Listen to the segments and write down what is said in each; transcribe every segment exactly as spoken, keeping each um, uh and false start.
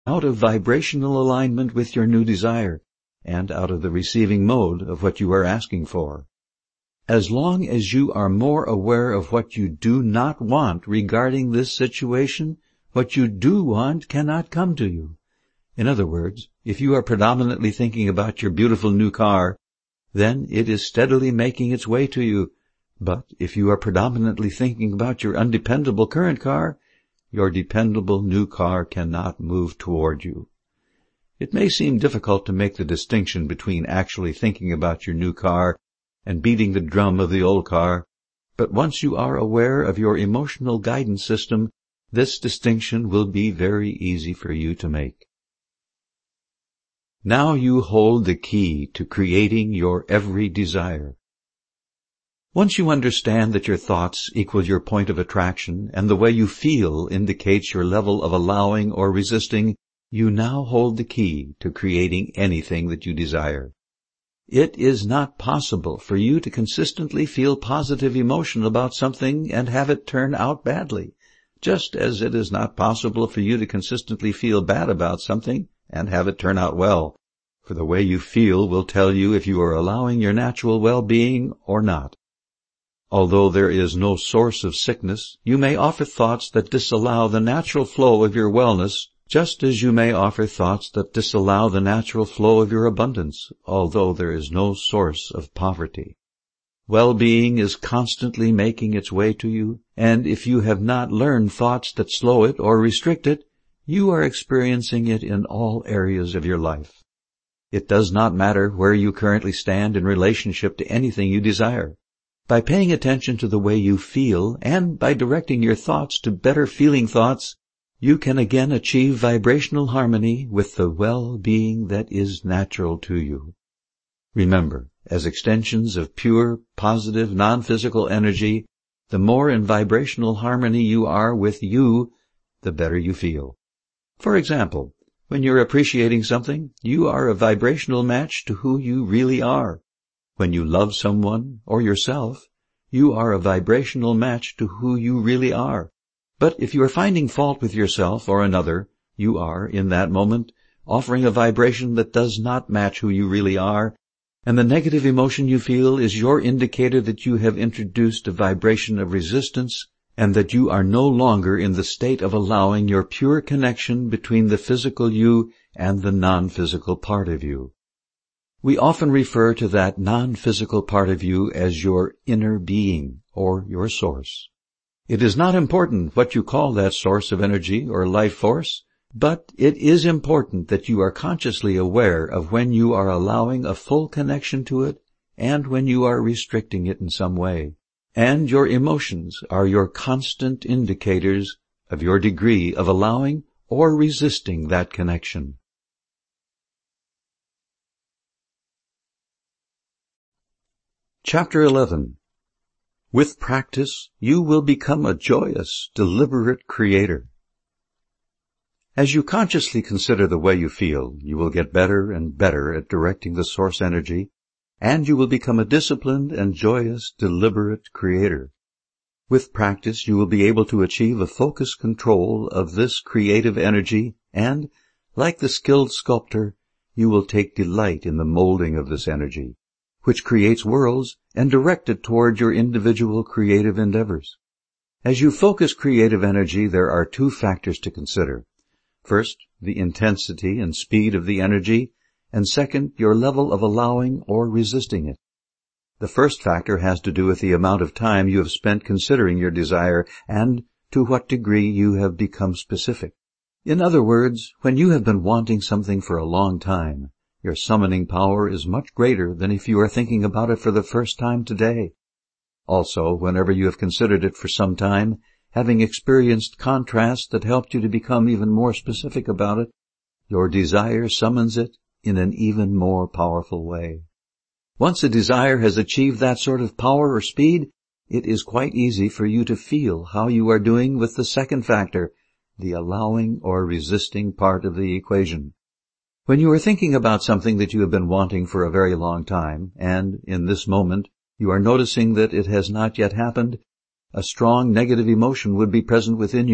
out of vibrational alignment with your new desire, and out of the receiving mode of what you are asking for. As long as you are more aware of what you do not want regarding this situation, what you do want cannot come to you. In other words, if you are predominantly thinking about your beautiful new car, then it is steadily making its way to you. But if you are predominantly thinking about your undependable current car, your dependable new car cannot move toward you. It may seem difficult to make the distinction between actually thinking about your new car and beating the drum of the old car, but once you are aware of your emotional guidance system, this distinction will be very easy for you to make. Now you hold the key to creating your every desire. Once you understand that your thoughts equal your point of attraction and the way you feel indicates your level of allowing or resisting, you now hold the key to creating anything that you desire. It is not possible for you to consistently feel positive emotion about something and have it turn out badly, just as it is not possible for you to consistently feel bad about something and have it turn out well, for the way you feel will tell you if you are allowing your natural well-being or not. Although there is no source of sickness, you may offer thoughts that disallow the natural flow of your wellness, just as you may offer thoughts that disallow the natural flow of your abundance, although there is no source of poverty. Well-being is constantly making its way to you, and if you have not learned thoughts that slow it or restrict it, you are experiencing it in all areas of your life. It does not matter where you currently stand in relationship to anything you desire. By paying attention to the way you feel and by directing your thoughts to better feeling thoughts, you can again achieve vibrational harmony with the well-being that is natural to you. Remember, as extensions of pure, positive, non-physical energy, the more in vibrational harmony you are with you, the better you feel. For example, when you're appreciating something, you are a vibrational match to who you really are. When you love someone or yourself, you are a vibrational match to who you really are. But if you are finding fault with yourself or another, you are, in that moment, offering a vibration that does not match who you really are, and the negative emotion you feel is your indicator that you have introduced a vibration of resistance and that you are no longer in the state of allowing your pure connection between the physical you and the non-physical part of you. We often refer to that non-physical part of you as your inner being, or your source. It is not important what you call that source of energy or life force, but it is important that you are consciously aware of when you are allowing a full connection to it and when you are restricting it in some way. And your emotions are your constant indicators of your degree of allowing or resisting that connection. Chapter eleven. With practice, you will become a joyous, deliberate creator. As you consciously consider the way you feel, you will get better and better at directing the source energy, and you will become a disciplined and joyous, deliberate creator. With practice, you will be able to achieve a focused control of this creative energy, and, like the skilled sculptor, you will take delight in the molding of this energy, which creates worlds, and direct it toward your individual creative endeavors. As you focus creative energy, there are two factors to consider. First, the intensity and speed of the energy, and second, your level of allowing or resisting it. The first factor has to do with the amount of time you have spent considering your desire and to what degree you have become specific. In other words, when you have been wanting something for a long time, your summoning power is much greater than if you are thinking about it for the first time today. Also, whenever you have considered it for some time, having experienced contrasts that helped you to become even more specific about it, your desire summons it in an even more powerful way. Once a desire has achieved that sort of power or speed, it is quite easy for you to feel how you are doing with the second factor, the allowing or resisting part of the equation. When you are thinking about something that you have been wanting for a very long time, and in this moment you are noticing that it has not yet happened, a strong negative emotion would be present within you,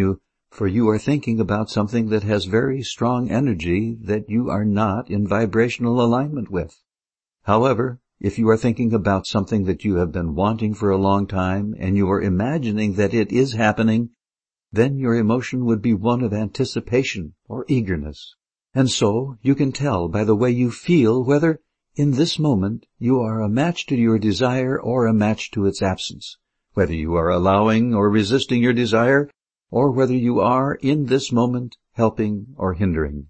for you are thinking about something that has very strong energy that you are not in vibrational alignment with. However, if you are thinking about something that you have been wanting for a long time and you are imagining that it is happening, then your emotion would be one of anticipation or eagerness. And so you can tell by the way you feel whether, in this moment, you are a match to your desire or a match to its absence, whether you are allowing or resisting your desire, or whether you are, in this moment, helping or hindering.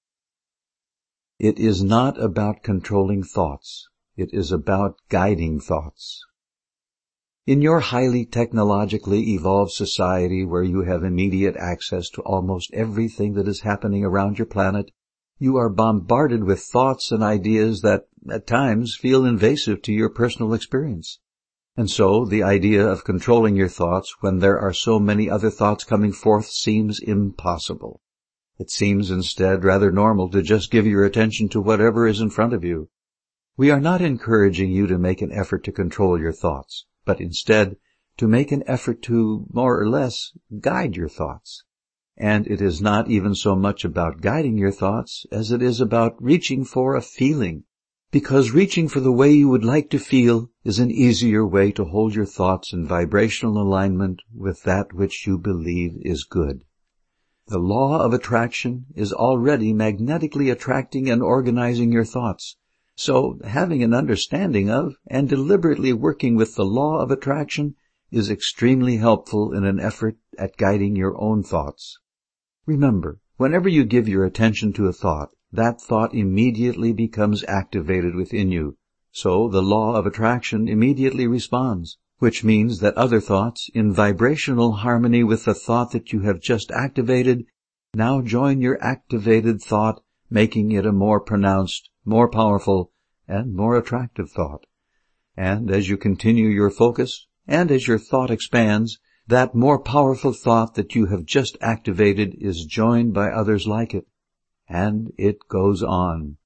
It is not about controlling thoughts. It is about guiding thoughts. In your highly technologically evolved society where you have immediate access to almost everything that is happening around your planet, you are bombarded with thoughts and ideas that, at times, feel invasive to your personal experience. And so, the idea of controlling your thoughts when there are so many other thoughts coming forth seems impossible. It seems instead rather normal to just give your attention to whatever is in front of you. We are not encouraging you to make an effort to control your thoughts, but instead to make an effort to, more or less, guide your thoughts. And it is not even so much about guiding your thoughts as it is about reaching for a feeling, because reaching for the way you would like to feel is an easier way to hold your thoughts in vibrational alignment with that which you believe is good. The law of attraction is already magnetically attracting and organizing your thoughts. So, having an understanding of and deliberately working with the law of attraction is extremely helpful in an effort at guiding your own thoughts. Remember, whenever you give your attention to a thought, that thought immediately becomes activated within you. So, the law of attraction immediately responds, which means that other thoughts, in vibrational harmony with the thought that you have just activated, now join your activated thought, making it a more pronounced, more powerful, and more attractive thought. And as you continue your focus, and as your thought expands, that more powerful thought that you have just activated is joined by others like it. And it goes on.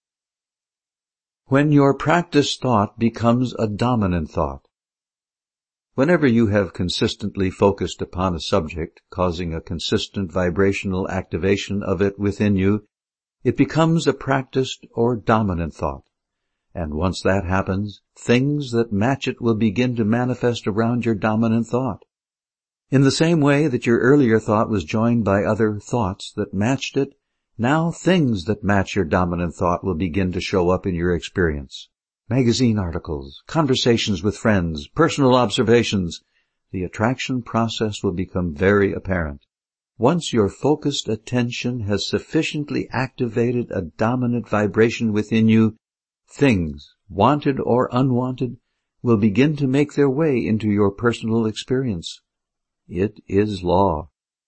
When your practiced thought becomes a dominant thought. Whenever you have consistently focused upon a subject, causing a consistent vibrational activation of it within you, it becomes a practiced or dominant thought. And once that happens, things that match it will begin to manifest around your dominant thought. In the same way that your earlier thought was joined by other thoughts that matched it, now things that match your dominant thought will begin to show up in your experience. Magazine articles, conversations with friends, personal observations. The attraction process will become very apparent. Once your focused attention has sufficiently activated a dominant vibration within you, things, wanted or unwanted, will begin to make their way into your personal experience. It is law.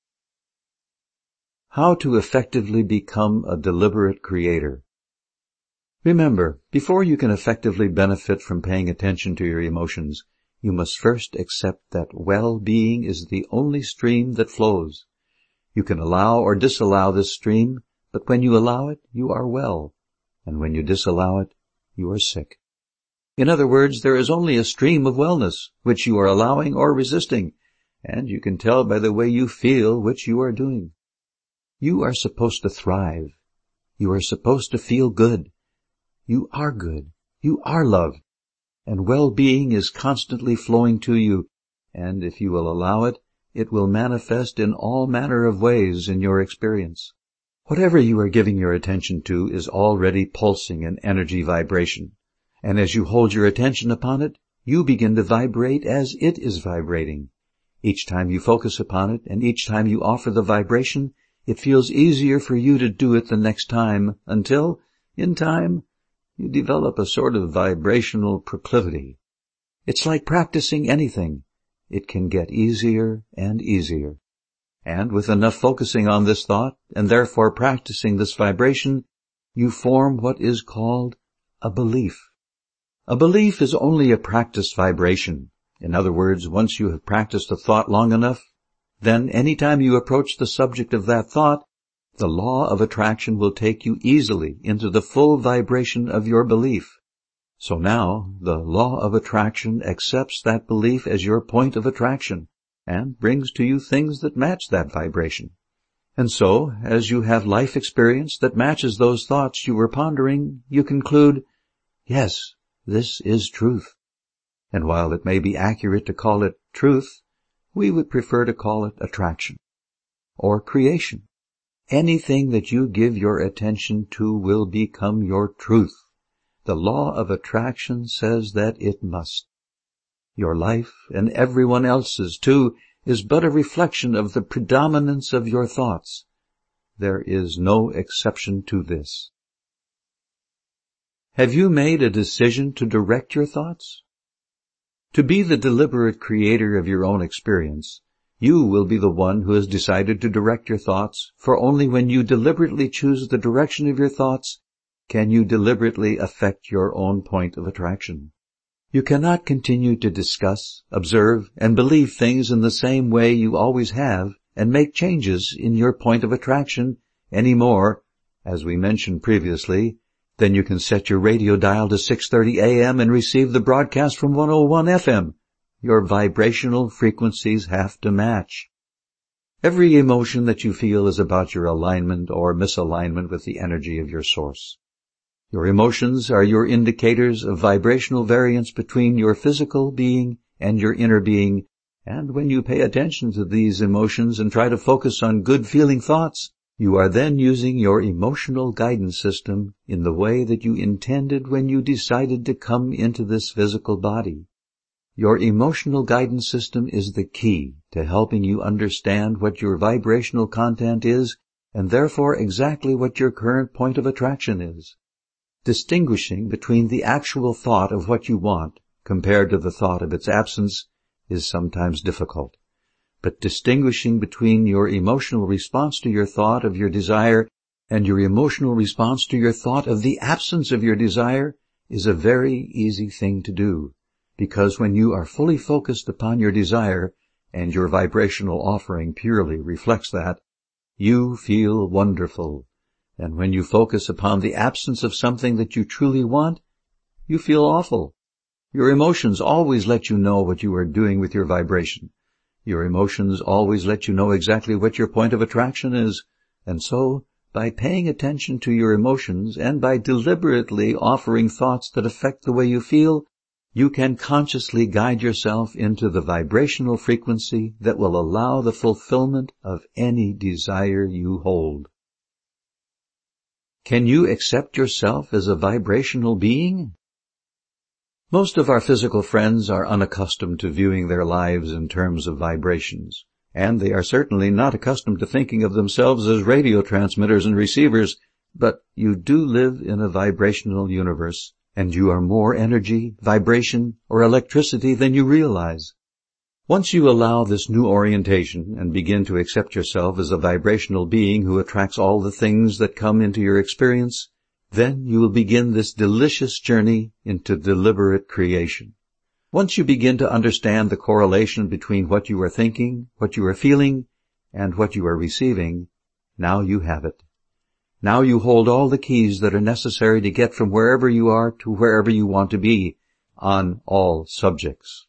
How to effectively become a deliberate creator. Remember, before you can effectively benefit from paying attention to your emotions, you must first accept that well-being is the only stream that flows. You can allow or disallow this stream, but when you allow it, you are well, and when you disallow it, you are sick. In other words, there is only a stream of wellness, which you are allowing or resisting, and you can tell by the way you feel which you are doing. You are supposed to thrive. You are supposed to feel good. You are good. You are loved. And well-being is constantly flowing to you, and if you will allow it, it will manifest in all manner of ways in your experience. Whatever you are giving your attention to is already pulsing an energy vibration, and as you hold your attention upon it, you begin to vibrate as it is vibrating. Each time you focus upon it, and each time you offer the vibration, it feels easier for you to do it the next time, until, in time, you develop a sort of vibrational proclivity. It's like practicing anything. It can get easier and easier. And with enough focusing on this thought, and therefore practicing this vibration, you form what is called a belief. A belief is only a practiced vibration. In other words, once you have practiced a thought long enough, then any time you approach the subject of that thought, the law of attraction will take you easily into the full vibration of your belief. So now, the law of attraction accepts that belief as your point of attraction. and brings to you things that match that vibration. And so, as you have life experience that matches those thoughts you were pondering, you conclude, yes, this is truth. And while it may be accurate to call it truth, we would prefer to call it attraction or creation. Anything that you give your attention to will become your truth. The law of attraction says that it must. Your life, and everyone else's too, is but a reflection of the predominance of your thoughts. There is no exception to this. Have you made a decision to direct your thoughts? To be the deliberate creator of your own experience, you will be the one who has decided to direct your thoughts, for only when you deliberately choose the direction of your thoughts can you deliberately affect your own point of attraction. You cannot continue to discuss, observe, and believe things in the same way you always have and make changes in your point of attraction any more, as we mentioned previously, than you can set your radio dial to six thirty a m and receive the broadcast from one oh one F M. Your vibrational frequencies have to match. Every emotion that you feel is about your alignment or misalignment with the energy of your source. Your emotions are your indicators of vibrational variance between your physical being and your inner being, and when you pay attention to these emotions and try to focus on good-feeling thoughts, you are then using your emotional guidance system in the way that you intended when you decided to come into this physical body. Your emotional guidance system is the key to helping you understand what your vibrational content is and therefore exactly what your current point of attraction is. Distinguishing between the actual thought of what you want compared to the thought of its absence is sometimes difficult. But distinguishing between your emotional response to your thought of your desire and your emotional response to your thought of the absence of your desire is a very easy thing to do, because when you are fully focused upon your desire, and your vibrational offering purely reflects that, you feel wonderful. And when you focus upon the absence of something that you truly want, you feel awful. Your emotions always let you know what you are doing with your vibration. Your emotions always let you know exactly what your point of attraction is. And so, by paying attention to your emotions and by deliberately offering thoughts that affect the way you feel, you can consciously guide yourself into the vibrational frequency that will allow the fulfillment of any desire you hold. Can you accept yourself as a vibrational being? Most of our physical friends are unaccustomed to viewing their lives in terms of vibrations, and they are certainly not accustomed to thinking of themselves as radio transmitters and receivers, but you do live in a vibrational universe, and you are more energy, vibration, or electricity than you realize. Once you allow this new orientation and begin to accept yourself as a vibrational being who attracts all the things that come into your experience, then you will begin this delicious journey into deliberate creation. Once you begin to understand the correlation between what you are thinking, what you are feeling, and what you are receiving, now you have it. Now you hold all the keys that are necessary to get from wherever you are to wherever you want to be on all subjects.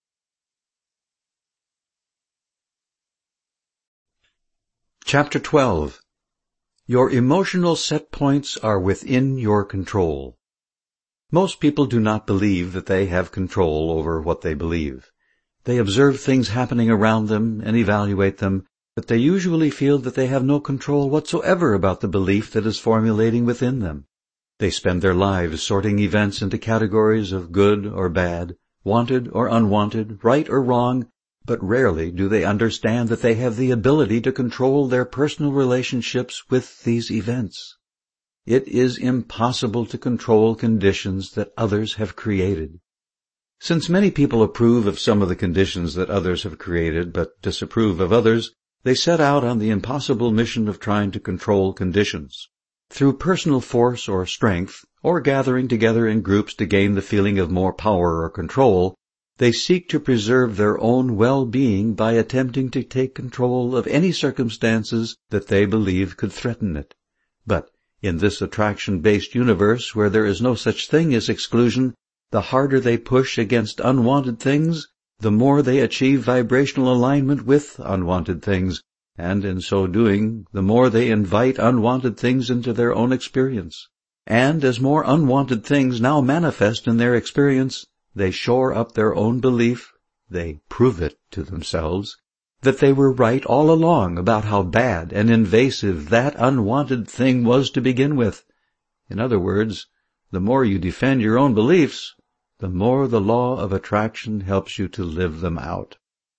Chapter twelve. Your emotional set points are within your control. Most people do not believe that they have control over what they believe. They observe things happening around them and evaluate them, but they usually feel that they have no control whatsoever about the belief that is formulating within them. They spend their lives sorting events into categories of good or bad, wanted or unwanted, right or wrong, but rarely do they understand that they have the ability to control their personal relationships with these events. It is impossible to control conditions that others have created. Since many people approve of some of the conditions that others have created but disapprove of others, they set out on the impossible mission of trying to control conditions. Through personal force or strength, or gathering together in groups to gain the feeling of more power or control, they seek to preserve their own well-being by attempting to take control of any circumstances that they believe could threaten it. But in this attraction-based universe where there is no such thing as exclusion, the harder they push against unwanted things, the more they achieve vibrational alignment with unwanted things, and in so doing, the more they invite unwanted things into their own experience. And as more unwanted things now manifest in their experience, they shore up their own belief, they prove it to themselves, that they were right all along about how bad and invasive that unwanted thing was to begin with. In other words, the more you defend your own beliefs, the more the law of attraction helps you to live them out.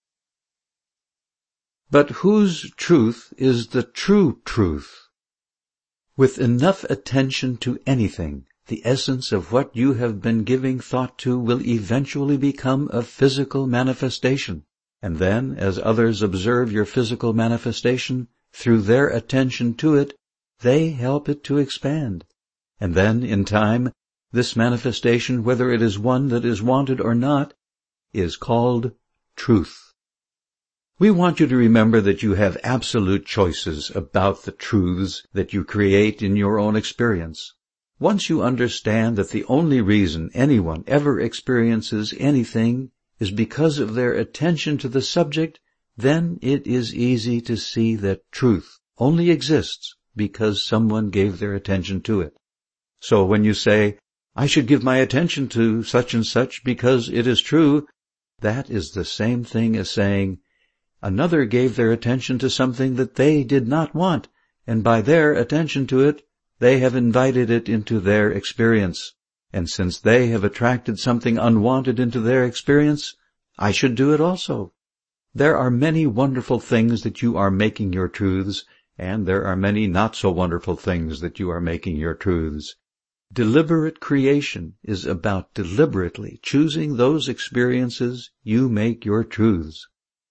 But whose truth is the true truth? With enough attention to anything, the essence of what you have been giving thought to will eventually become a physical manifestation. And then, as others observe your physical manifestation, through their attention to it, they help it to expand. And then, in time, this manifestation, whether it is one that is wanted or not, is called truth. We want you to remember that you have absolute choices about the truths that you create in your own experience. Once you understand that the only reason anyone ever experiences anything is because of their attention to the subject, then it is easy to see that truth only exists because someone gave their attention to it. So when you say, I should give my attention to such and such because it is true, that is the same thing as saying, another gave their attention to something that they did not want, and by their attention to it, they have invited it into their experience. And since they have attracted something unwanted into their experience, I should do it also. There are many wonderful things that you are making your truths, and there are many not so wonderful things that you are making your truths. Deliberate creation is about deliberately choosing those experiences you make your truths.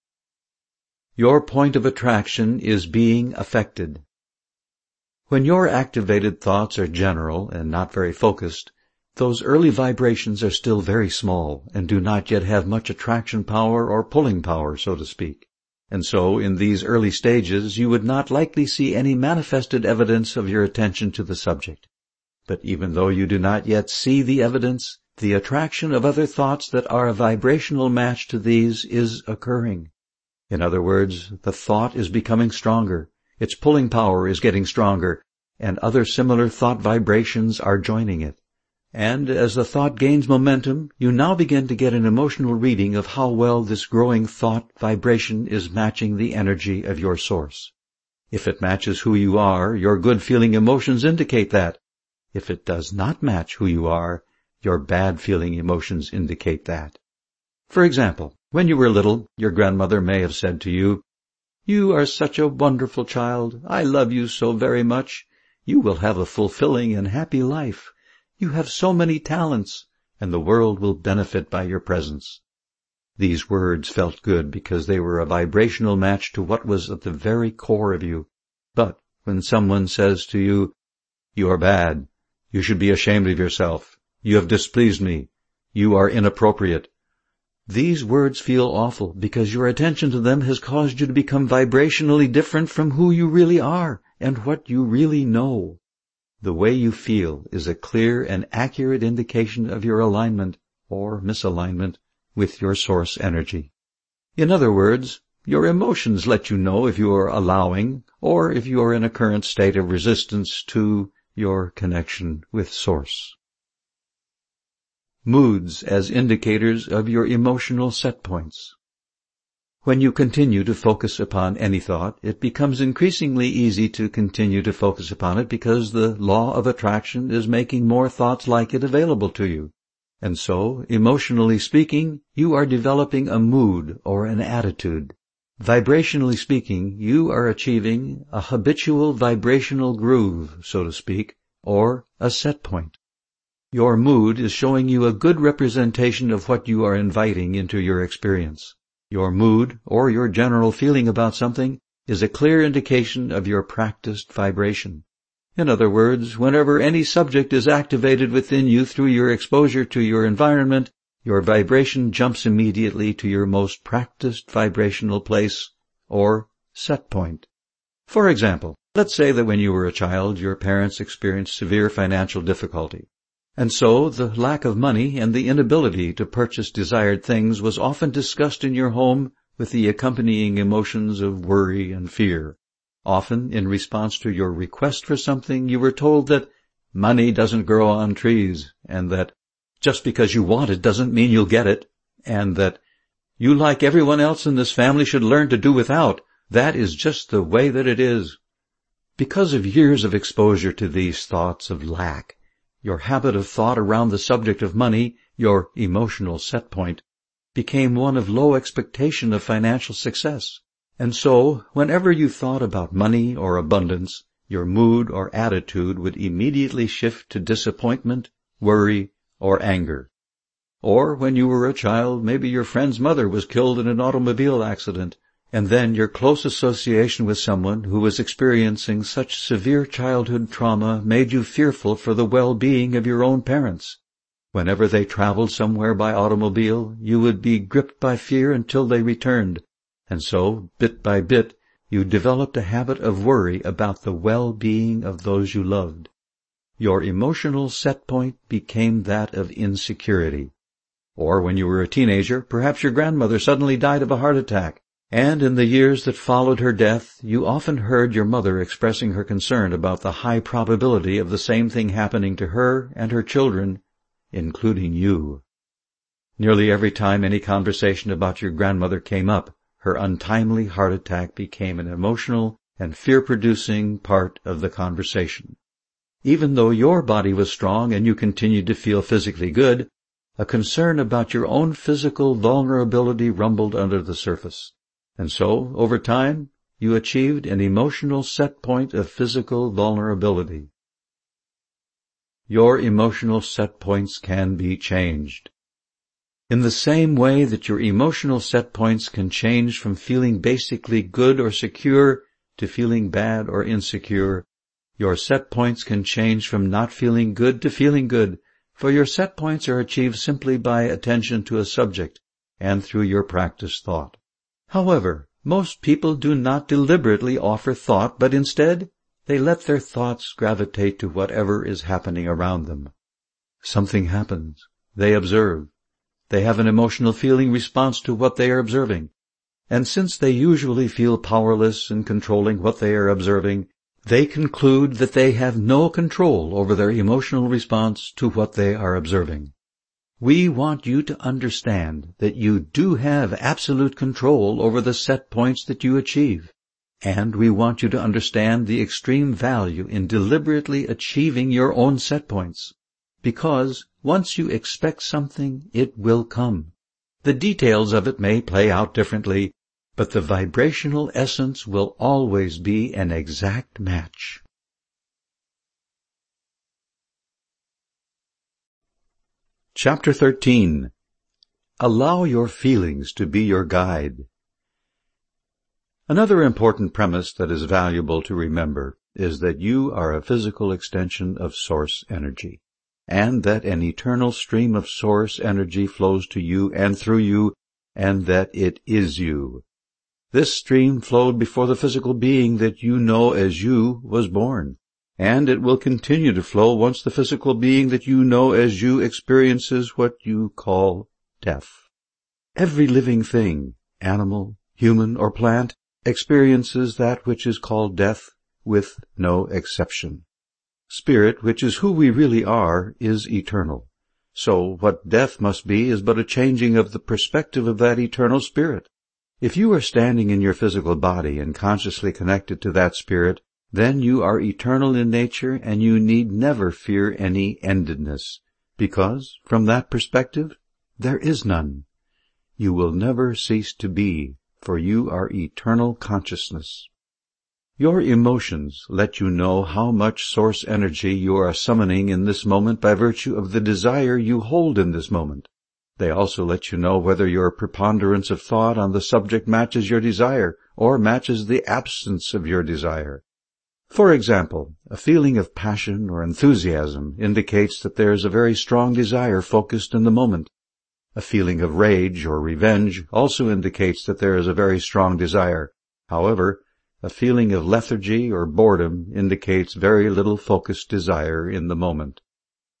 Your point of attraction is being affected. When your activated thoughts are general and not very focused, those early vibrations are still very small and do not yet have much attraction power or pulling power, so to speak. And so, in these early stages, you would not likely see any manifested evidence of your attention to the subject. But even though you do not yet see the evidence, the attraction of other thoughts that are a vibrational match to these is occurring. In other words, the thought is becoming stronger, its pulling power is getting stronger, and other similar thought vibrations are joining it. And as the thought gains momentum, you now begin to get an emotional reading of how well this growing thought vibration is matching the energy of your source. If it matches who you are, your good-feeling emotions indicate that. If it does not match who you are, your bad-feeling emotions indicate that. For example, when you were little, your grandmother may have said to you, "You are such a wonderful child. I love you so very much. You will have a fulfilling and happy life. You have so many talents, and the world will benefit by your presence." These words felt good because they were a vibrational match to what was at the very core of you. But when someone says to you, "You are bad. You should be ashamed of yourself. You have displeased me. You are inappropriate," these words feel awful because your attention to them has caused you to become vibrationally different from who you really are and what you really know. The way you feel is a clear and accurate indication of your alignment, or misalignment, with your source energy. In other words, your emotions let you know if you are allowing or if you are in a current state of resistance to your connection with Source. Moods as indicators of your emotional set points. When you continue to focus upon any thought, it becomes increasingly easy to continue to focus upon it because the law of attraction is making more thoughts like it available to you. And so, emotionally speaking, you are developing a mood or an attitude. Vibrationally speaking, you are achieving a habitual vibrational groove, so to speak, or a set point. Your mood is showing you a good representation of what you are inviting into your experience. Your mood, or your general feeling about something, is a clear indication of your practiced vibration. In other words, whenever any subject is activated within you through your exposure to your environment, your vibration jumps immediately to your most practiced vibrational place, or set point. For example, let's say that when you were a child, your parents experienced severe financial difficulty. And so the lack of money and the inability to purchase desired things was often discussed in your home with the accompanying emotions of worry and fear. Often, in response to your request for something, you were told that money doesn't grow on trees, and that just because you want it doesn't mean you'll get it, and that you, like everyone else in this family, should learn to do without. That is just the way that it is. Because of years of exposure to these thoughts of lack, your habit of thought around the subject of money, your emotional set point, became one of low expectation of financial success. And so, whenever you thought about money or abundance, your mood or attitude would immediately shift to disappointment, worry, or anger. Or when you were a child, maybe your friend's mother was killed in an automobile accident, and then your close association with someone who was experiencing such severe childhood trauma made you fearful for the well-being of your own parents. Whenever they traveled somewhere by automobile, you would be gripped by fear until they returned, and so, bit by bit, you developed a habit of worry about the well-being of those you loved. Your emotional set point became that of insecurity. Or when you were a teenager, perhaps your grandmother suddenly died of a heart attack, and in the years that followed her death, you often heard your mother expressing her concern about the high probability of the same thing happening to her and her children, including you. Nearly every time any conversation about your grandmother came up, her untimely heart attack became an emotional and fear-producing part of the conversation. Even though your body was strong and you continued to feel physically good, a concern about your own physical vulnerability rumbled under the surface. And so, over time, you achieved an emotional set point of physical vulnerability. Your emotional set points can be changed. In the same way that your emotional set points can change from feeling basically good or secure to feeling bad or insecure, your set points can change from not feeling good to feeling good, for your set points are achieved simply by attention to a subject and through your practiced thought. However, most people do not deliberately offer thought, but instead they let their thoughts gravitate to whatever is happening around them. Something happens. They observe. They have an emotional feeling response to what they are observing. And since they usually feel powerless in controlling what they are observing, they conclude that they have no control over their emotional response to what they are observing. We want you to understand that you do have absolute control over the set points that you achieve. And we want you to understand the extreme value in deliberately achieving your own set points. Because once you expect something, it will come. The details of it may play out differently, but the vibrational essence will always be an exact match. Chapter thirteen. Allow your feelings to be your guide. Another important premise that is valuable to remember is that you are a physical extension of source energy, and that an eternal stream of source energy flows to you and through you, and that it is you. This stream flowed before the physical being that you know as you was born, and it will continue to flow once the physical being that you know as you experiences what you call death. Every living thing, animal, human, or plant, experiences that which is called death, with no exception. Spirit, which is who we really are, is eternal. So what death must be is but a changing of the perspective of that eternal spirit. If you are standing in your physical body and consciously connected to that spirit, then you are eternal in nature and you need never fear any endedness, because, from that perspective, there is none. You will never cease to be, for you are eternal consciousness. Your emotions let you know how much source energy you are summoning in this moment by virtue of the desire you hold in this moment. They also let you know whether your preponderance of thought on the subject matches your desire or matches the absence of your desire. For example, a feeling of passion or enthusiasm indicates that there is a very strong desire focused in the moment. A feeling of rage or revenge also indicates that there is a very strong desire. However, a feeling of lethargy or boredom indicates very little focused desire in the moment.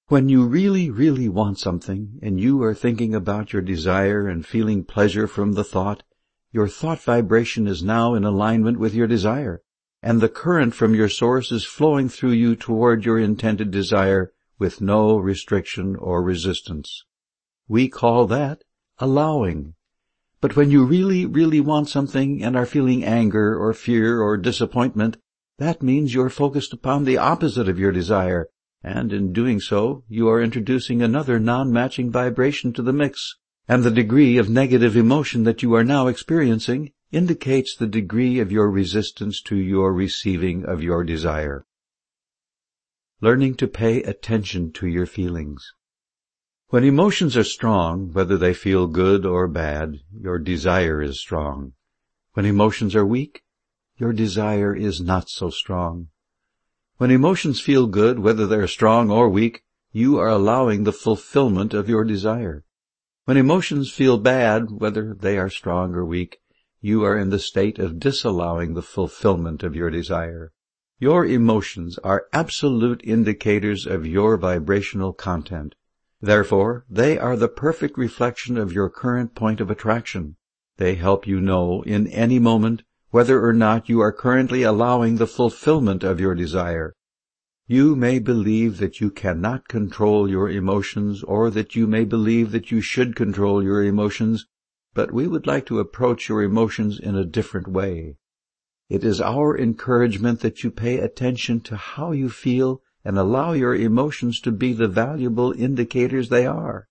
When you really, really want something, and you are thinking about your desire and feeling pleasure from the thought, your thought vibration is now in alignment with your desire, and the current from your source is flowing through you toward your intended desire with no restriction or resistance. We call that allowing. But when you really, really want something and are feeling anger or fear or disappointment, that means you're focused upon the opposite of your desire, and in doing so, you are introducing another non-matching vibration to the mix, and the degree of negative emotion that you are now experiencing indicates the degree of your resistance to your receiving of your desire. Learning to pay attention to your feelings. When emotions are strong, whether they feel good or bad, your desire is strong. When emotions are weak, your desire is not so strong. When emotions feel good, whether they are strong or weak, you are allowing the fulfillment of your desire. When emotions feel bad, whether they are strong or weak, you are in the state of disallowing the fulfillment of your desire. Your emotions are absolute indicators of your vibrational content. Therefore, they are the perfect reflection of your current point of attraction. They help you know in any moment whether or not you are currently allowing the fulfillment of your desire. You may believe that you cannot control your emotions, or that you may believe that you should control your emotions, but we would like to approach your emotions in a different way. It is our encouragement that you pay attention to how you feel and allow your emotions to be the valuable indicators they are.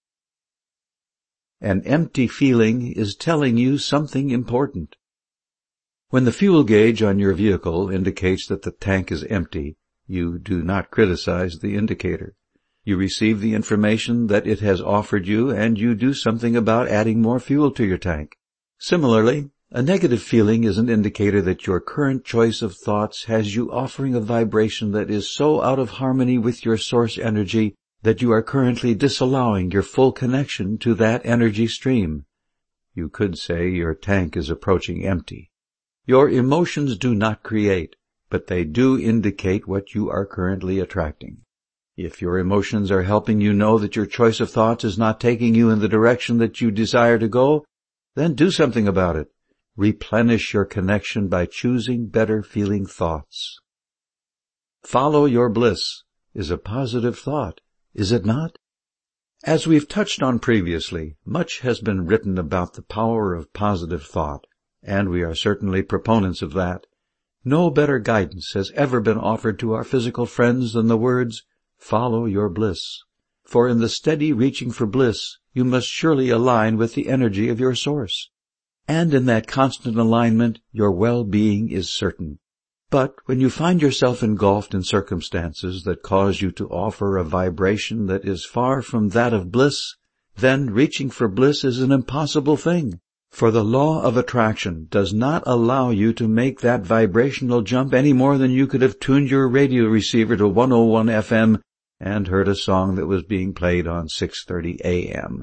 An empty feeling is telling you something important. When the fuel gauge on your vehicle indicates that the tank is empty, you do not criticize the indicator. You receive the information that it has offered you, and you do something about adding more fuel to your tank. Similarly, a negative feeling is an indicator that your current choice of thoughts has you offering a vibration that is so out of harmony with your source energy that you are currently disallowing your full connection to that energy stream. You could say your tank is approaching empty. Your emotions do not create, but they do indicate what you are currently attracting. If your emotions are helping you know that your choice of thoughts is not taking you in the direction that you desire to go, then do something about it. Replenish your connection by choosing better feeling thoughts. Follow your bliss is a positive thought, is it not? As we've touched on previously, much has been written about the power of positive thought, and we are certainly proponents of that. No better guidance has ever been offered to our physical friends than the words, "Follow your bliss." For in the steady reaching for bliss, you must surely align with the energy of your source. And in that constant alignment, your well-being is certain. But when you find yourself engulfed in circumstances that cause you to offer a vibration that is far from that of bliss, then reaching for bliss is an impossible thing. For the law of attraction does not allow you to make that vibrational jump any more than you could have tuned your radio receiver to one oh one F M and heard a song that was being played on six thirty A M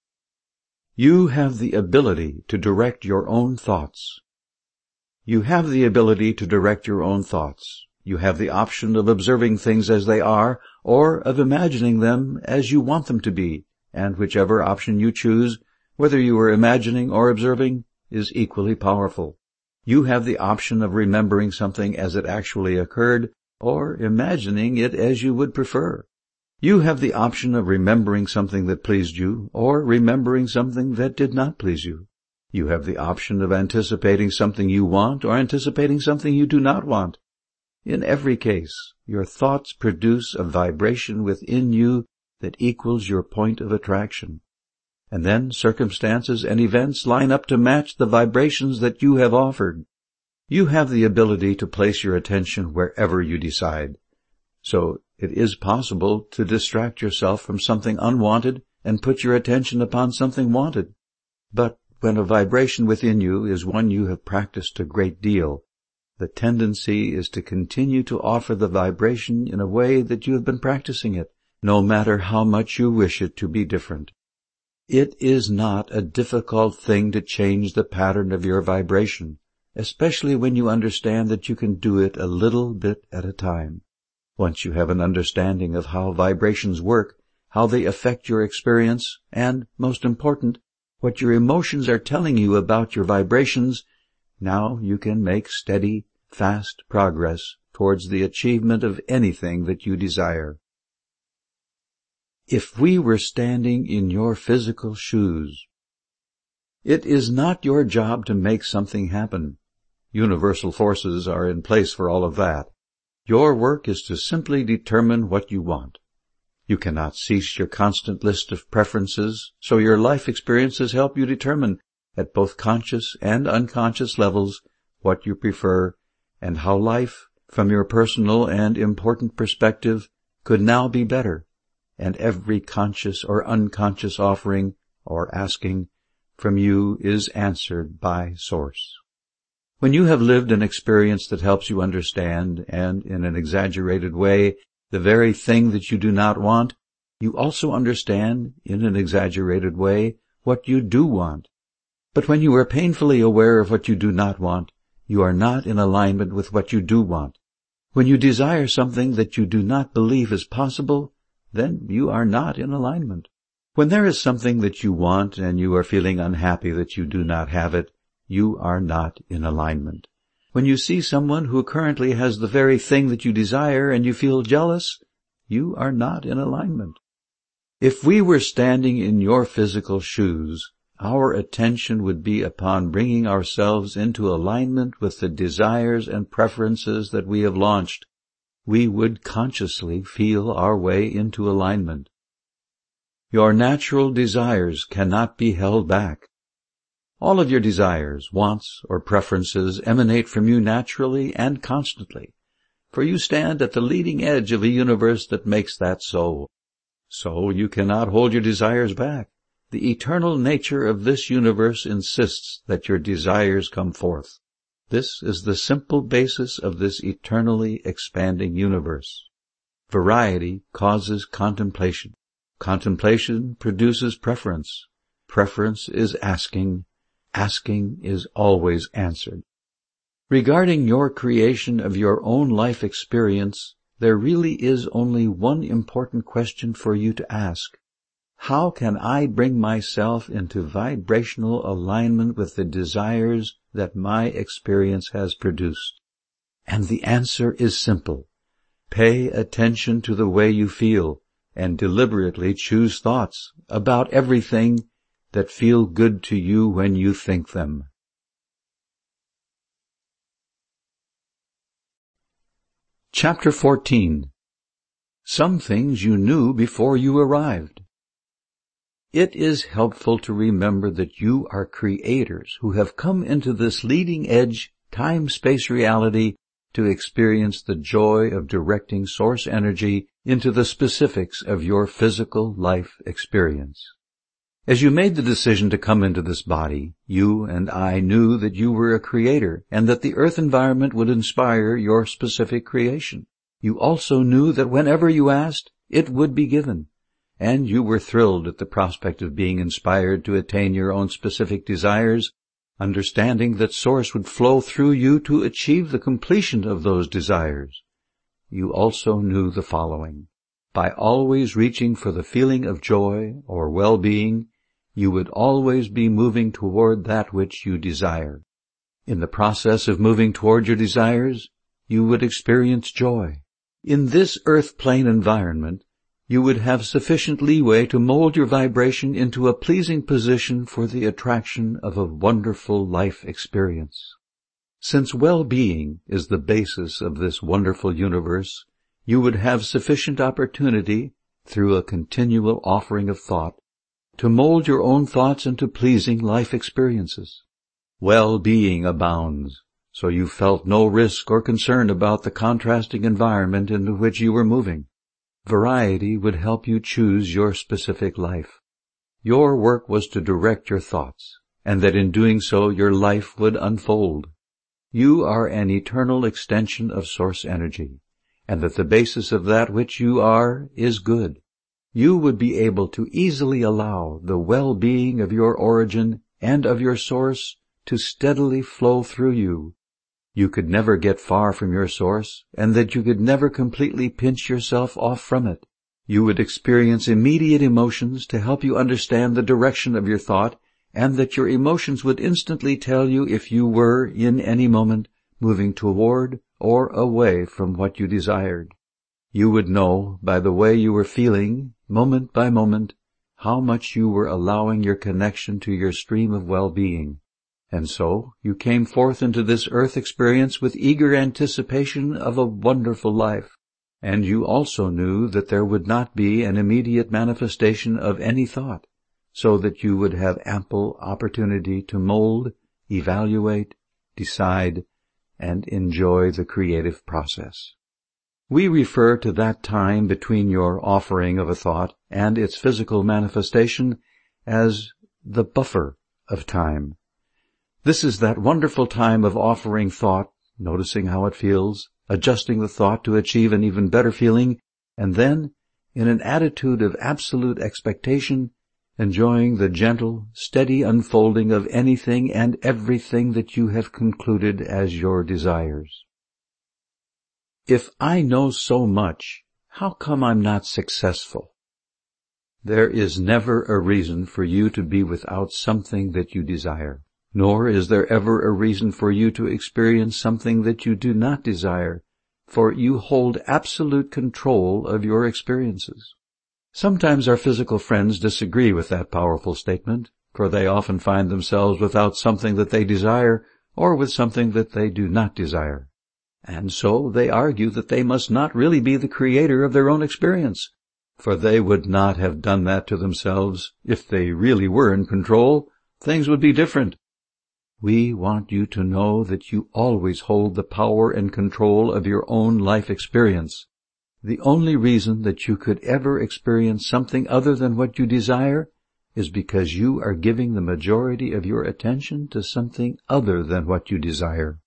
You have the ability to direct your own thoughts. You have the ability to direct your own thoughts. You have the option of observing things as they are, or of imagining them as you want them to be, and whichever option you choose, whether you are imagining or observing, is equally powerful. You have the option of remembering something as it actually occurred, or imagining it as you would prefer. You have the option of remembering something that pleased you, or remembering something that did not please you. You have the option of anticipating something you want, or anticipating something you do not want. In every case, your thoughts produce a vibration within you that equals your point of attraction. And then circumstances and events line up to match the vibrations that you have offered. You have the ability to place your attention wherever you decide. So it is possible to distract yourself from something unwanted and put your attention upon something wanted. But when a vibration within you is one you have practiced a great deal, the tendency is to continue to offer the vibration in a way that you have been practicing it, no matter how much you wish it to be different. It is not a difficult thing to change the pattern of your vibration, especially when you understand that you can do it a little bit at a time. Once you have an understanding of how vibrations work, how they affect your experience, and, most important, what your emotions are telling you about your vibrations, now you can make steady, fast progress towards the achievement of anything that you desire. If we were standing in your physical shoes, it is not your job to make something happen. Universal forces are in place for all of that. Your work is to simply determine what you want. You cannot cease your constant list of preferences, so your life experiences help you determine, at both conscious and unconscious levels, what you prefer and how life, from your personal and important perspective, could now be better, and every conscious or unconscious offering or asking from you is answered by Source. When you have lived an experience that helps you understand, and in an exaggerated way, the very thing that you do not want, you also understand, in an exaggerated way, what you do want. But when you are painfully aware of what you do not want, you are not in alignment with what you do want. When you desire something that you do not believe is possible, then you are not in alignment. When there is something that you want and you are feeling unhappy that you do not have it, you are not in alignment. When you see someone who currently has the very thing that you desire and you feel jealous, you are not in alignment. If we were standing in your physical shoes, our attention would be upon bringing ourselves into alignment with the desires and preferences that we have launched. We would consciously feel our way into alignment. Your natural desires cannot be held back. All of your desires, wants, or preferences emanate from you naturally and constantly, for you stand at the leading edge of a universe that makes that so. So you cannot hold your desires back. The eternal nature of this universe insists that your desires come forth. This is the simple basis of this eternally expanding universe. Variety causes contemplation. Contemplation produces preference. Preference is asking. Asking is always answered. Regarding your creation of your own life experience, there really is only one important question for you to ask. How can I bring myself into vibrational alignment with the desires that my experience has produced? And the answer is simple. Pay attention to the way you feel and deliberately choose thoughts about everything that feel good to you when you think them. Chapter fourteen. Some things you knew before you arrived. It is helpful to remember that you are creators who have come into this leading-edge time-space reality to experience the joy of directing source energy into the specifics of your physical life experience. As you made the decision to come into this body, you and I knew that you were a creator and that the earth environment would inspire your specific creation. You also knew that whenever you asked, it would be given, and you were thrilled at the prospect of being inspired to attain your own specific desires, understanding that Source would flow through you to achieve the completion of those desires. You also knew the following. By always reaching for the feeling of joy or well-being, you would always be moving toward that which you desire. In the process of moving toward your desires, you would experience joy. In this earth plane environment, you would have sufficient leeway to mold your vibration into a pleasing position for the attraction of a wonderful life experience. Since well-being is the basis of this wonderful universe, you would have sufficient opportunity, through a continual offering of thought, to mold your own thoughts into pleasing life experiences. Well-being abounds, so you felt no risk or concern about the contrasting environment into which you were moving. Variety would help you choose your specific life. Your work was to direct your thoughts, and that in doing so your life would unfold. You are an eternal extension of source energy, and that the basis of that which you are is good. You would be able to easily allow the well-being of your origin and of your source to steadily flow through you. You could never get far from your source, and that you could never completely pinch yourself off from it. You would experience immediate emotions to help you understand the direction of your thought, and that your emotions would instantly tell you if you were, in any moment, moving toward or away from what you desired. You would know, by the way you were feeling, moment by moment, how much you were allowing your connection to your stream of well-being. And so you came forth into this earth experience with eager anticipation of a wonderful life. And you also knew that there would not be an immediate manifestation of any thought, so that you would have ample opportunity to mold, evaluate, decide, and enjoy the creative process. We refer to that time between your offering of a thought and its physical manifestation as the buffer of time. This is that wonderful time of offering thought, noticing how it feels, adjusting the thought to achieve an even better feeling, and then, in an attitude of absolute expectation, enjoying the gentle, steady unfolding of anything and everything that you have concluded as your desires. If I know so much, how come I'm not successful? There is never a reason for you to be without something that you desire, nor is there ever a reason for you to experience something that you do not desire, for you hold absolute control of your experiences. Sometimes our physical friends disagree with that powerful statement, for they often find themselves without something that they desire, or with something that they do not desire. And so they argue that they must not really be the creator of their own experience, for they would not have done that to themselves. If they really were in control, things would be different. We want you to know that you always hold the power and control of your own life experience. The only reason that you could ever experience something other than what you desire is because you are giving the majority of your attention to something other than what you desire.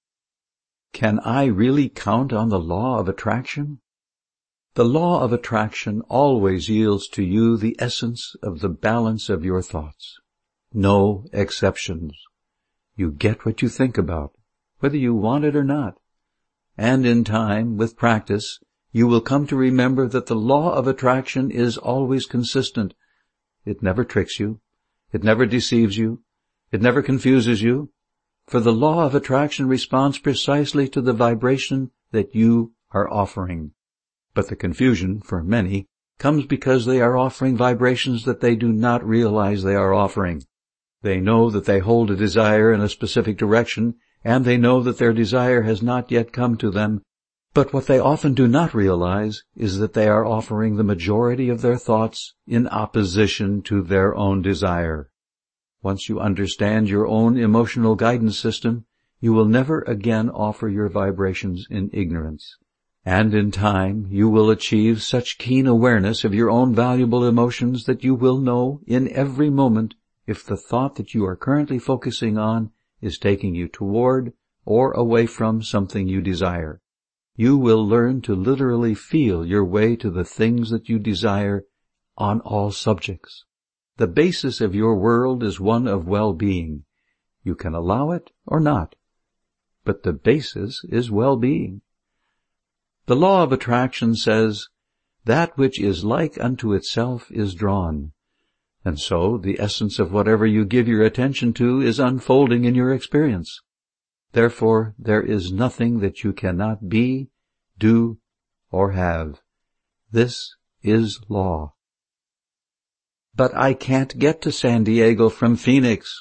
Can I really count on the law of attraction? The law of attraction always yields to you the essence of the balance of your thoughts. No exceptions. You get what you think about, whether you want it or not. And in time, with practice, you will come to remember that the law of attraction is always consistent. It never tricks you. It never deceives you. It never confuses you. For the law of attraction responds precisely to the vibration that you are offering. But the confusion, for many, comes because they are offering vibrations that they do not realize they are offering. They know that they hold a desire in a specific direction, and they know that their desire has not yet come to them. But what they often do not realize is that they are offering the majority of their thoughts in opposition to their own desire. Once you understand your own emotional guidance system, you will never again offer your vibrations in ignorance. And in time, you will achieve such keen awareness of your own valuable emotions that you will know in every moment if the thought that you are currently focusing on is taking you toward or away from something you desire. You will learn to literally feel your way to the things that you desire on all subjects. The basis of your world is one of well-being. You can allow it or not, but the basis is well-being. The law of attraction says, "That which is like unto itself is drawn." And so the essence of whatever you give your attention to is unfolding in your experience. Therefore, there is nothing that you cannot be, do, or have. This is law. But I can't get to San Diego from Phoenix.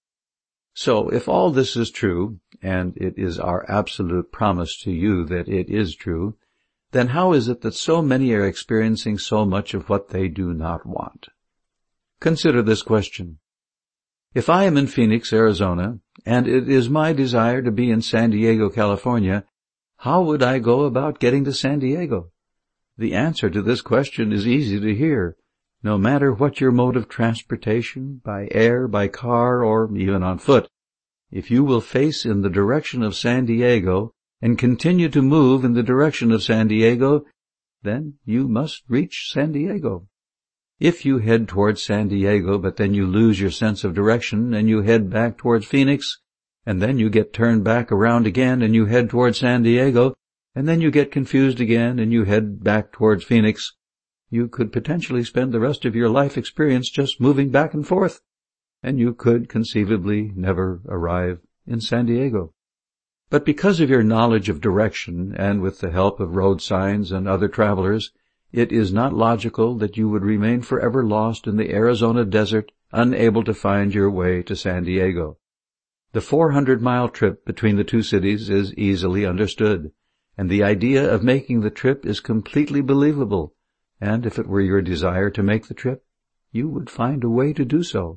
So if all this is true, and it is our absolute promise to you that it is true, then how is it that so many are experiencing so much of what they do not want? Consider this question. If I am in Phoenix, Arizona, and it is my desire to be in San Diego, California, how would I go about getting to San Diego? The answer to this question is easy to hear. No matter what your mode of transportation, by air, by car, or even on foot, if you will face in the direction of San Diego and continue to move in the direction of San Diego, then you must reach San Diego. If you head towards San Diego, but then you lose your sense of direction and you head back towards Phoenix, and then you get turned back around again and you head towards San Diego, and then you get confused again and you head back towards Phoenix, you could potentially spend the rest of your life experience just moving back and forth, and you could conceivably never arrive in San Diego. But because of your knowledge of direction, and with the help of road signs and other travelers, it is not logical that you would remain forever lost in the Arizona desert, unable to find your way to San Diego. The four hundred mile trip between the two cities is easily understood, and the idea of making the trip is completely believable, and if it were your desire to make the trip, you would find a way to do so.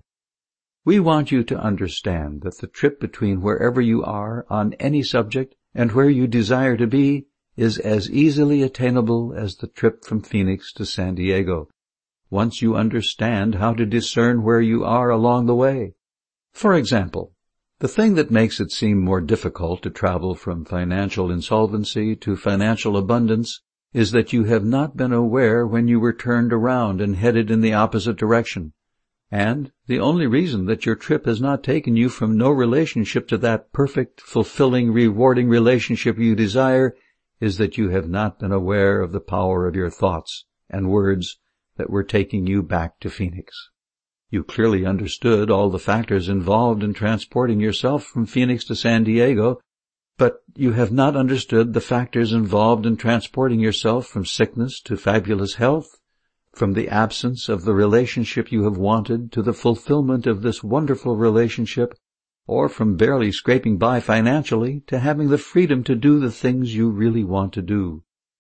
We want you to understand that the trip between wherever you are on any subject and where you desire to be is as easily attainable as the trip from Phoenix to San Diego, once you understand how to discern where you are along the way. For example, the thing that makes it seem more difficult to travel from financial insolvency to financial abundance is that you have not been aware when you were turned around and headed in the opposite direction. And the only reason that your trip has not taken you from no relationship to that perfect, fulfilling, rewarding relationship you desire is that you have not been aware of the power of your thoughts and words that were taking you back to Phoenix. You clearly understood all the factors involved in transporting yourself from Phoenix to San Diego, but you have not understood the factors involved in transporting yourself from sickness to fabulous health, from the absence of the relationship you have wanted to the fulfillment of this wonderful relationship, or from barely scraping by financially to having the freedom to do the things you really want to do.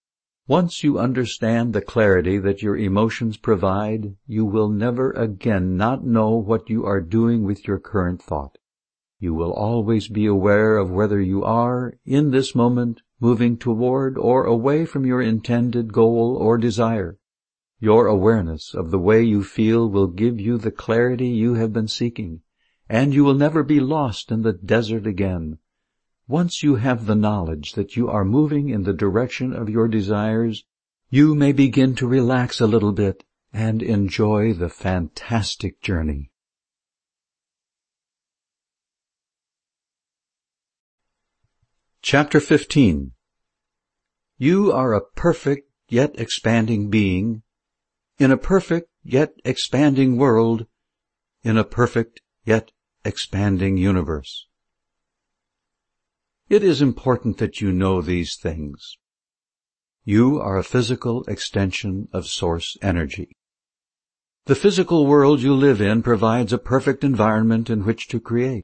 Once you understand the clarity that your emotions provide, you will never again not know what you are doing with your current thought. You will always be aware of whether you are, in this moment, moving toward or away from your intended goal or desire. Your awareness of the way you feel will give you the clarity you have been seeking, and you will never be lost in the desert again. Once you have the knowledge that you are moving in the direction of your desires, you may begin to relax a little bit and enjoy the fantastic journey. Chapter fifteen. You are a perfect yet expanding being, in a perfect yet expanding world, in a perfect yet expanding universe. It is important that you know these things. You are a physical extension of source energy. The physical world you live in provides a perfect environment in which to create.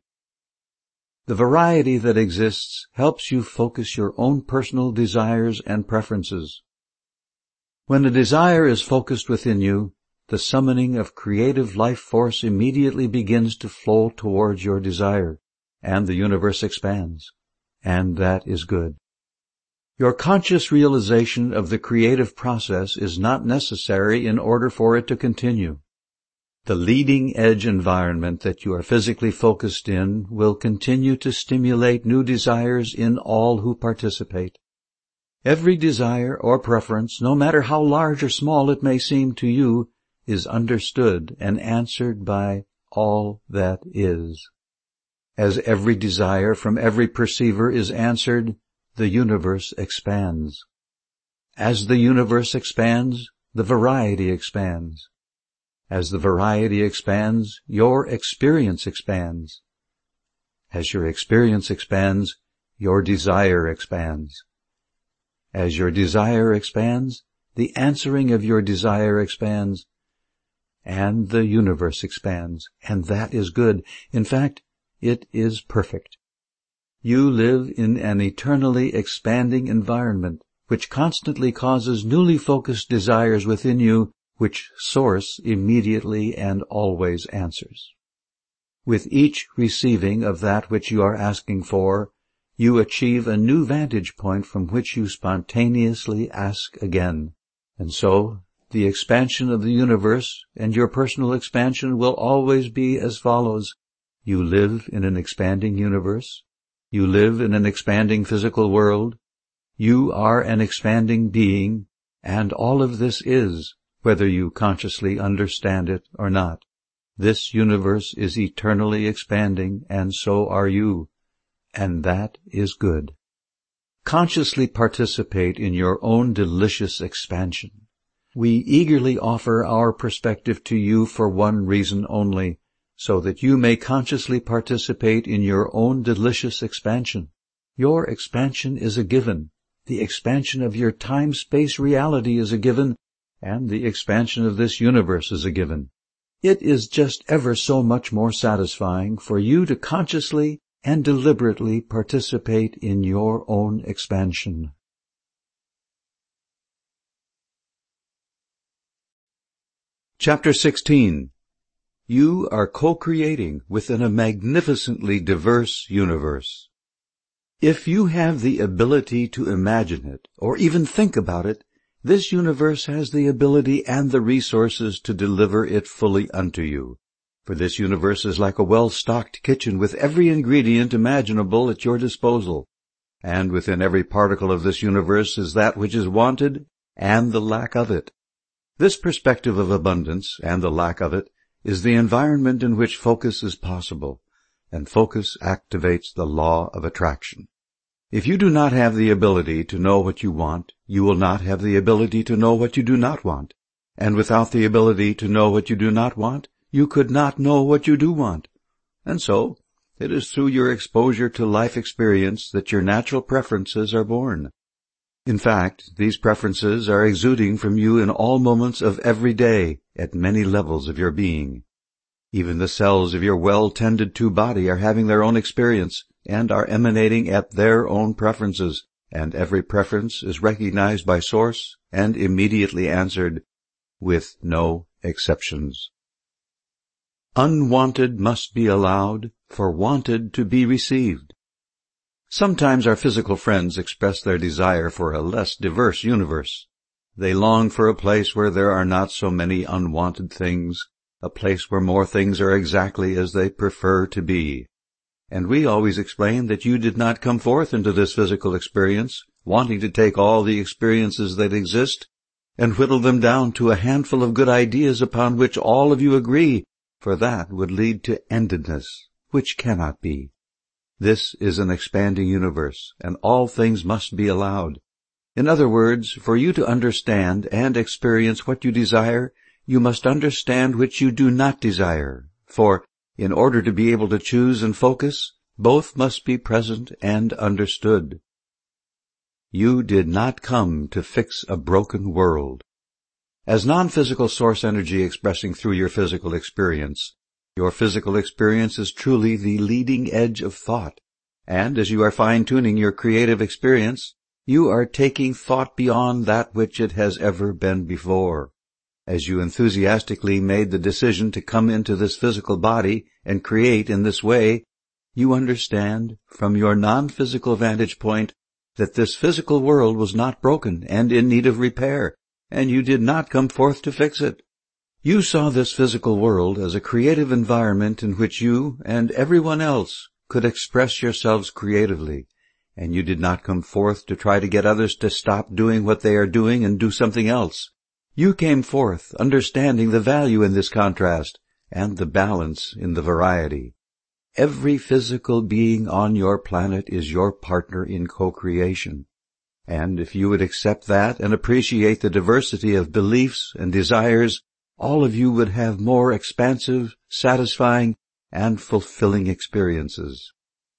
The variety that exists helps you focus your own personal desires and preferences. When a desire is focused within you, the summoning of creative life force immediately begins to flow towards your desire, and the universe expands. And that is good. Your conscious realization of the creative process is not necessary in order for it to continue. The leading-edge environment that you are physically focused in will continue to stimulate new desires in all who participate. Every desire or preference, no matter how large or small it may seem to you, is understood and answered by all that is. As every desire from every perceiver is answered, the universe expands. As the universe expands, the variety expands. As the variety expands, your experience expands. As your experience expands, your desire expands. As your desire expands, the answering of your desire expands, and the universe expands, and that is good. In fact, it is perfect. You live in an eternally expanding environment, which constantly causes newly focused desires within you, which Source immediately and always answers. With each receiving of that which you are asking for, you achieve a new vantage point from which you spontaneously ask again. And so, the expansion of the universe and your personal expansion will always be as follows. You live in an expanding universe. You live in an expanding physical world. You are an expanding being, and all of this is, whether you consciously understand it or not. This universe is eternally expanding, and so are you, and that is good. Consciously participate in your own delicious expansion. We eagerly offer our perspective to you for one reason only, so that you may consciously participate in your own delicious expansion. Your expansion is a given. The expansion of your time-space reality is a given, and the expansion of this universe is a given. It is just ever so much more satisfying for you to consciously and deliberately participate in your own expansion. Chapter sixteen. You are co-creating within a magnificently diverse universe. If you have the ability to imagine it, or even think about it, this universe has the ability and the resources to deliver it fully unto you. For this universe is like a well-stocked kitchen with every ingredient imaginable at your disposal. And within every particle of this universe is that which is wanted and the lack of it. This perspective of abundance and the lack of it is the environment in which focus is possible, and focus activates the law of attraction. If you do not have the ability to know what you want, you will not have the ability to know what you do not want. And without the ability to know what you do not want, you could not know what you do want. And so, it is through your exposure to life experience that your natural preferences are born. In fact, these preferences are exuding from you in all moments of every day, at many levels of your being. Even the cells of your well-tended-to body are having their own experience, and are emanating at their own preferences, and every preference is recognized by Source and immediately answered, with no exceptions. Unwanted must be allowed, for wanted to be received. Sometimes our physical friends express their desire for a less diverse universe. They long for a place where there are not so many unwanted things, a place where more things are exactly as they prefer to be. And we always explain that you did not come forth into this physical experience wanting to take all the experiences that exist and whittle them down to a handful of good ideas upon which all of you agree, for that would lead to endedness, which cannot be. This is an expanding universe, and all things must be allowed. In other words, for you to understand and experience what you desire, you must understand which you do not desire, for, in order to be able to choose and focus, both must be present and understood. You did not come to fix a broken world. As non-physical source energy expressing through your physical experience, your physical experience is truly the leading edge of thought, and as you are fine-tuning your creative experience, you are taking thought beyond that which it has ever been before. As you enthusiastically made the decision to come into this physical body and create in this way, you understand, from your non-physical vantage point, that this physical world was not broken and in need of repair, and you did not come forth to fix it. You saw this physical world as a creative environment in which you and everyone else could express yourselves creatively, and you did not come forth to try to get others to stop doing what they are doing and do something else. You came forth understanding the value in this contrast and the balance in the variety. Every physical being on your planet is your partner in co-creation. And if you would accept that and appreciate the diversity of beliefs and desires, all of you would have more expansive, satisfying, and fulfilling experiences.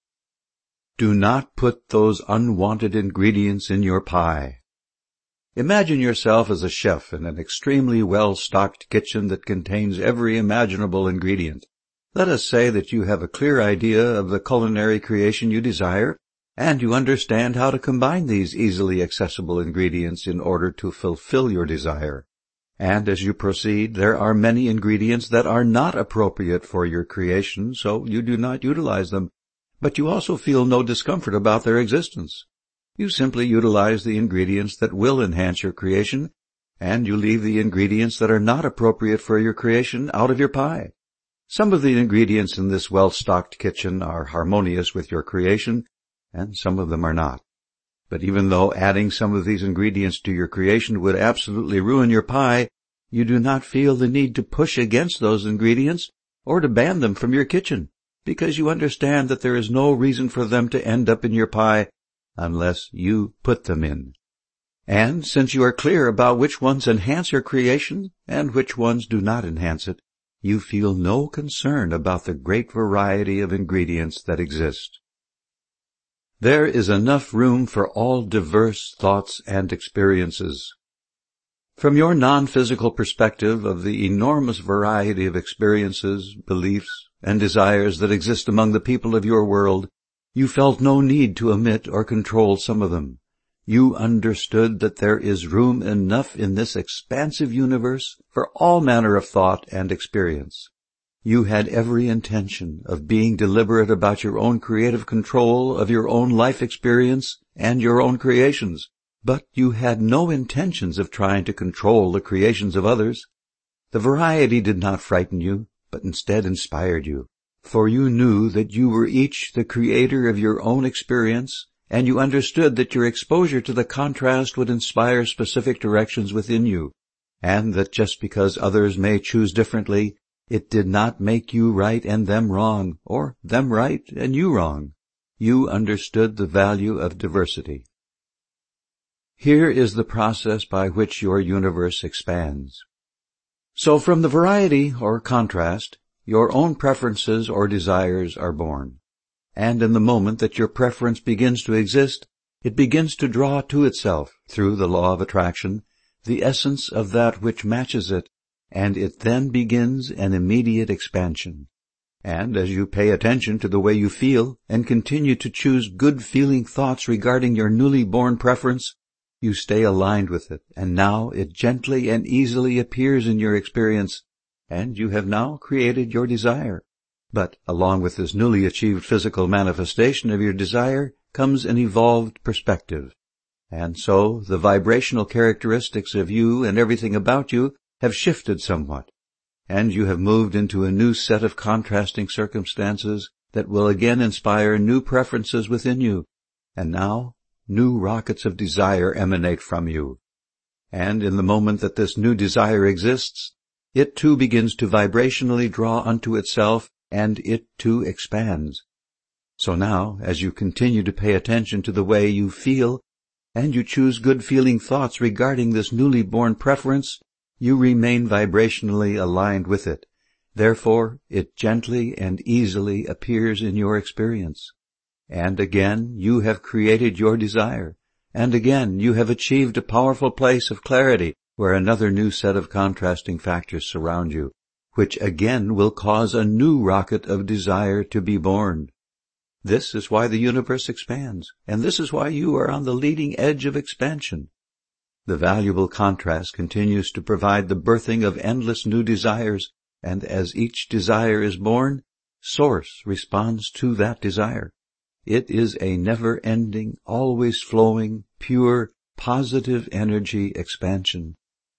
Do not put those unwanted ingredients in your pie. Imagine yourself as a chef in an extremely well-stocked kitchen that contains every imaginable ingredient. Let us say that you have a clear idea of the culinary creation you desire, and you understand how to combine these easily accessible ingredients in order to fulfill your desire. And as you proceed, there are many ingredients that are not appropriate for your creation, so you do not utilize them, but you also feel no discomfort about their existence. You simply utilize the ingredients that will enhance your creation, and you leave the ingredients that are not appropriate for your creation out of your pie. Some of the ingredients in this well-stocked kitchen are harmonious with your creation, and some of them are not. But even though adding some of these ingredients to your creation would absolutely ruin your pie, you do not feel the need to push against those ingredients or to ban them from your kitchen, because you understand that there is no reason for them to end up in your pie unless you put them in. And since you are clear about which ones enhance your creation and which ones do not enhance it, you feel no concern about the great variety of ingredients that exist. There is enough room for all diverse thoughts and experiences. From your non-physical perspective of the enormous variety of experiences, beliefs, and desires that exist among the people of your world, you felt no need to omit or control some of them. You understood that there is room enough in this expansive universe for all manner of thought and experience. You had every intention of being deliberate about your own creative control of your own life experience and your own creations, but you had no intentions of trying to control the creations of others. The variety did not frighten you, but instead inspired you, for you knew that you were each the creator of your own experience, and you understood that your exposure to the contrast would inspire specific directions within you, and that just because others may choose differently, it did not make you right and them wrong, or them right and you wrong. You understood the value of diversity. Here is the process by which your universe expands. So from the variety or contrast, your own preferences or desires are born. And in the moment that your preference begins to exist, it begins to draw to itself, through the law of attraction, the essence of that which matches it, and it then begins an immediate expansion. And as you pay attention to the way you feel and continue to choose good-feeling thoughts regarding your newly born preference, you stay aligned with it, and now it gently and easily appears in your experience, and you have now created your desire. But along with this newly achieved physical manifestation of your desire comes an evolved perspective. And so the vibrational characteristics of you and everything about you have shifted somewhat, and you have moved into a new set of contrasting circumstances that will again inspire new preferences within you. And now new rockets of desire emanate from you. And in the moment that this new desire exists, it too begins to vibrationally draw unto itself, and it too expands. So now, as you continue to pay attention to the way you feel, and you choose good-feeling thoughts regarding this newly born preference, you remain vibrationally aligned with it. Therefore, it gently and easily appears in your experience. And again, you have created your desire. And again, you have achieved a powerful place of clarity where another new set of contrasting factors surround you, which again will cause a new rocket of desire to be born. This is why the universe expands, and this is why you are on the leading edge of expansion. The valuable contrast continues to provide the birthing of endless new desires, and as each desire is born, Source responds to that desire. It is a never-ending, always flowing, pure, positive energy expansion.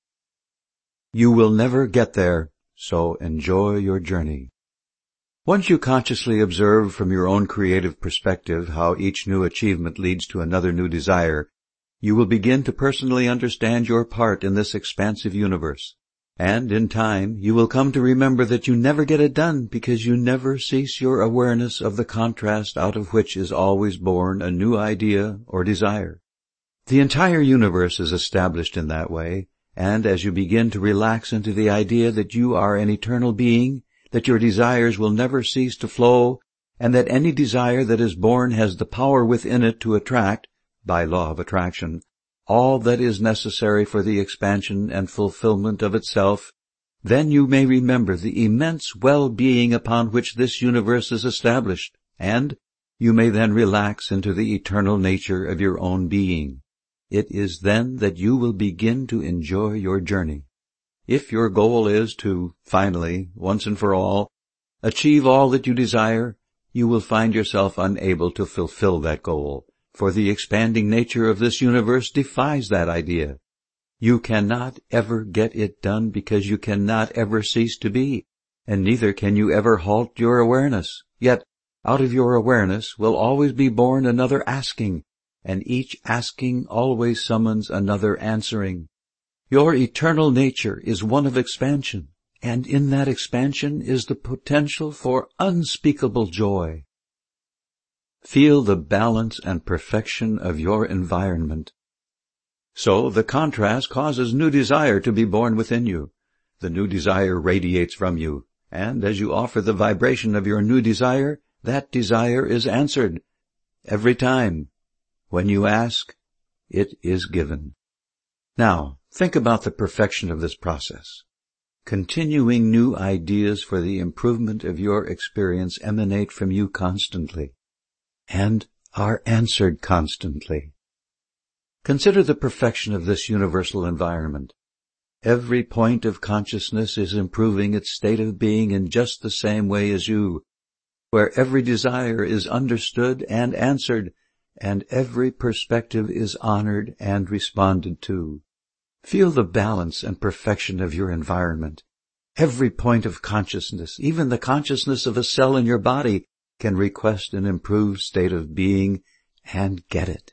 You will never get there, so enjoy your journey. Once you consciously observe from your own creative perspective how each new achievement leads to another new desire, you will begin to personally understand your part in this expansive universe. And in time, you will come to remember that you never get it done because you never cease your awareness of the contrast out of which is always born a new idea or desire. The entire universe is established in that way, and as you begin to relax into the idea that you are an eternal being, that your desires will never cease to flow, and that any desire that is born has the power within it to attract, by law of attraction, all that is necessary for the expansion and fulfillment of itself, then you may remember the immense well-being upon which this universe is established, and you may then relax into the eternal nature of your own being. It is then that you will begin to enjoy your journey. If your goal is to, finally, once and for all, achieve all that you desire, you will find yourself unable to fulfill that goal, for the expanding nature of this universe defies that idea. You cannot ever get it done because you cannot ever cease to be, and neither can you ever halt your awareness. Yet, out of your awareness will always be born another asking, and each asking always summons another answering. Your eternal nature is one of expansion, and in that expansion is the potential for unspeakable joy. Feel the balance and perfection of your environment. So the contrast causes new desire to be born within you. The new desire radiates from you, and as you offer the vibration of your new desire, that desire is answered. Every time, when you ask, it is given. Now, think about the perfection of this process. Continuing new ideas for the improvement of your experience emanate from you constantly, and are answered constantly. Consider the perfection of this universal environment. Every point of consciousness is improving its state of being in just the same way as you, where every desire is understood and answered, and every perspective is honored and responded to. Feel the balance and perfection of your environment. Every point of consciousness, even the consciousness of a cell in your body, can request an improved state of being and get it.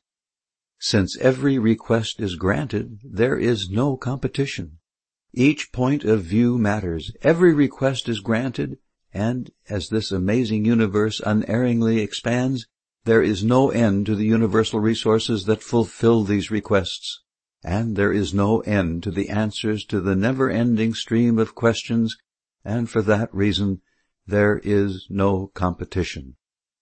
Since every request is granted, there is no competition. Each point of view matters. Every request is granted, and as this amazing universe unerringly expands, there is no end to the universal resources that fulfill these requests, and there is no end to the answers to the never-ending stream of questions, and for that reason, there is no competition.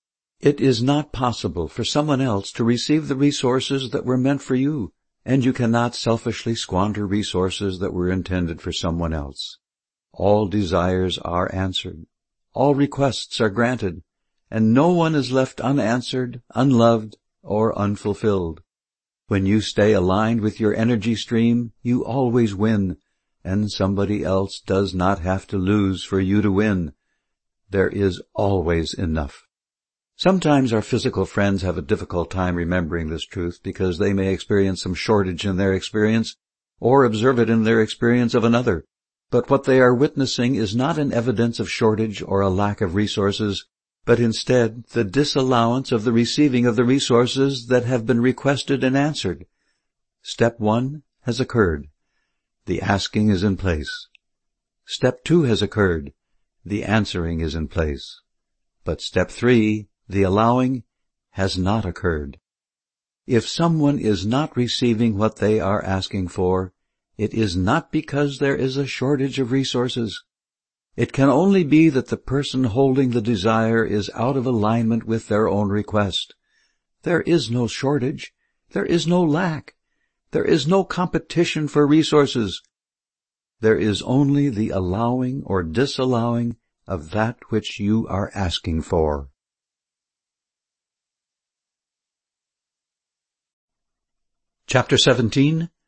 It is not possible for someone else to receive the resources that were meant for you, and you cannot selfishly squander resources that were intended for someone else. All desires are answered. All requests are granted, and no one is left unanswered, unloved, or unfulfilled. When you stay aligned with your energy stream, you always win, and somebody else does not have to lose for you to win. There is always enough. Sometimes our physical friends have a difficult time remembering this truth because they may experience some shortage in their experience or observe it in their experience of another. But what they are witnessing is not an evidence of shortage or a lack of resources, but instead the disallowance of the receiving of the resources that have been requested and answered. Step one has occurred. The asking is in place. Step two has occurred. The answering is in place. But step three, the allowing, has not occurred. If someone is not receiving what they are asking for, it is not because there is a shortage of resources. It can only be that the person holding the desire is out of alignment with their own request. There is no shortage. There is no lack. There is no competition for resources. There is only the allowing or disallowing of that which you are asking for. Chapter seventeen.